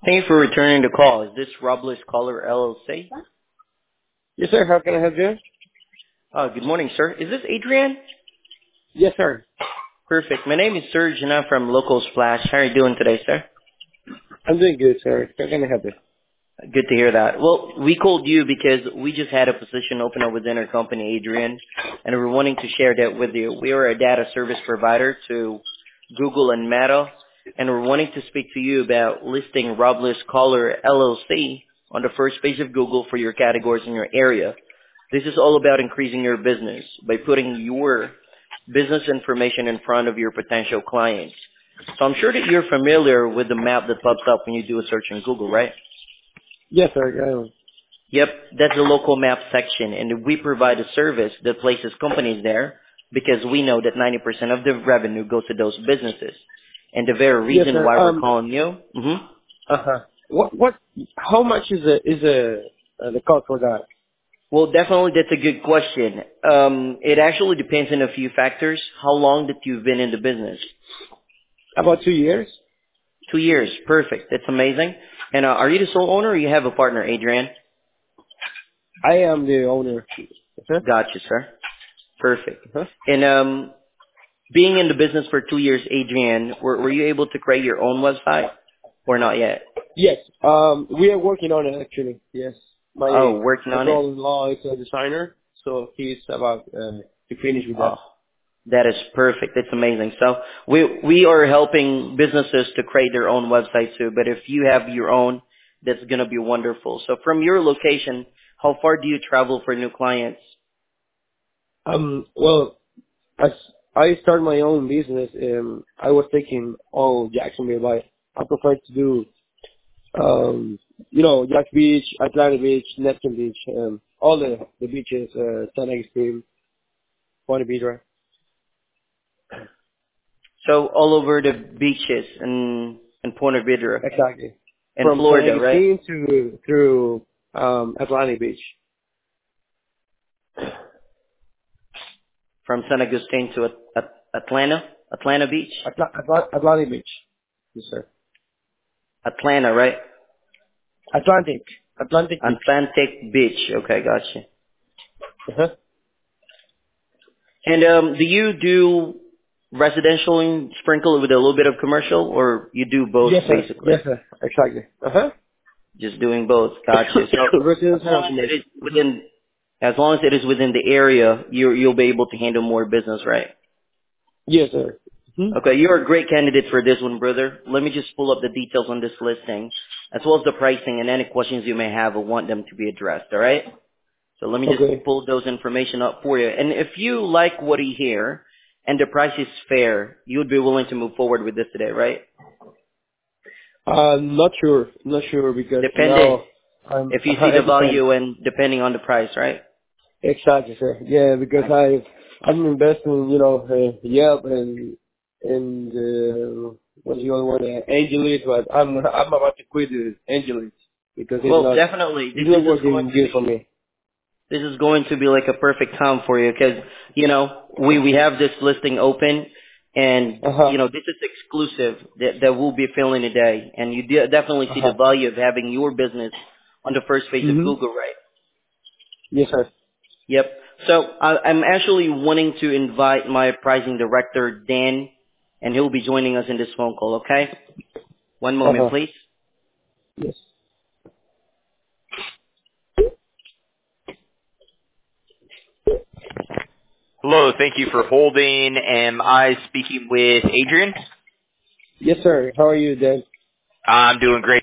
Thank you for returning the call. Is this Robles Caller LLC? Yes, sir. How can I help you? Good morning, sir. Is this Adrian? Yes, sir. Perfect. My name is Serge and I'm from Local Splash. How are you doing today, sir? I'm doing good, sir. How can I help you? Good to hear that. Well, we called you because we just had a position open up within our company, Adrian, and we're wanting to share that with you. We are a data service provider to Google and Meta, and we're wanting to speak to you about listing Robles Caller LLC on the first page of Google for your categories in your area. This is all about increasing your business by putting your business information in front of your potential clients. So I'm sure that you're familiar with the map that pops up when you do a search in Google, right? Yes, sir. I am. Yep, that's the local map section, and we provide a service that places companies there because we know that 90% of the revenue goes to those businesses. And the very Yes, reason sir. why we're calling you, Uh-huh. How much is the cost for that? well, definitely that's a good question. It actually depends on a few factors. How long that you've been in the business? About 2 years? 2 years, perfect. That's amazing. And are you the sole owner or you have a partner, Adrian? I am the owner. Yes, sir. Gotcha, sir. Perfect. Uh-huh. And being in the business for 2 years, Adrian, were you able to create your own website or not yet? Yes. We are working on it, actually. Yes. Oh, working My on it? brother-in-law is a designer, so he's about to finish with Oh, that. that is perfect. It's amazing. So we are helping businesses to create their own website too, but if you have your own, that's going to be wonderful. So from your location, how far do you travel for new clients? Well, as I started my own business, I was taking all Jacksonville, but I prefer to do, Jack Beach, Atlanta Beach, Neptune Beach, all the beaches, San Agustin, Point Vedra. So all over the beaches in Puerto Vedra Exactly. in From San Florida, right? Agustin to through Atlantic Beach. From San Agustin to Atlanta Beach? Atlantic Beach. Yes, sir. Atlanta, right? Atlantic Beach. Atlantic Beach. Okay, gotcha. Uh-huh. And do you do residential and sprinkle with a little bit of commercial, or you do both Yes, sir. basically? Yes, sir. Exactly. Uh-huh. Just doing both. Gotcha. So as Residential long and as it commercial. is within, as long as it is within the area, you'll be able to handle more business, right? Yes, sir. Okay, you're a great candidate for this one, brother. Let me just pull up the details on this listing, as well as the pricing and any questions you may have. I want them to be addressed. All right. So let me just Okay. pull those information up for you. And if you like what you hear and the price is fair, you would be willing to move forward with this today, right? Not sure. Not sure because Depending now I'm if you see the it depends. value and depending on the price, right? Exactly, sir. Yeah, because I I'm investing, Yelp and what's the other one? Angelit, but I'm about to quit the Angelit because well, definitely. it's not working good for me. This is going to be like a perfect time for you because we have this listing open, and Uh huh. this is exclusive that will be filling a day, and you definitely Uh see the huh. value of having your business on the first page of Mhm. Google, right? Yes, sir. Yep. So I'm actually wanting to invite my pricing director, Dan, and he'll be joining us in this phone call, okay? One Uh moment, huh. please. Yes. Hello, thank you for holding. Am I speaking with Adrian? Yes, sir. How are you, Dan? I'm doing great.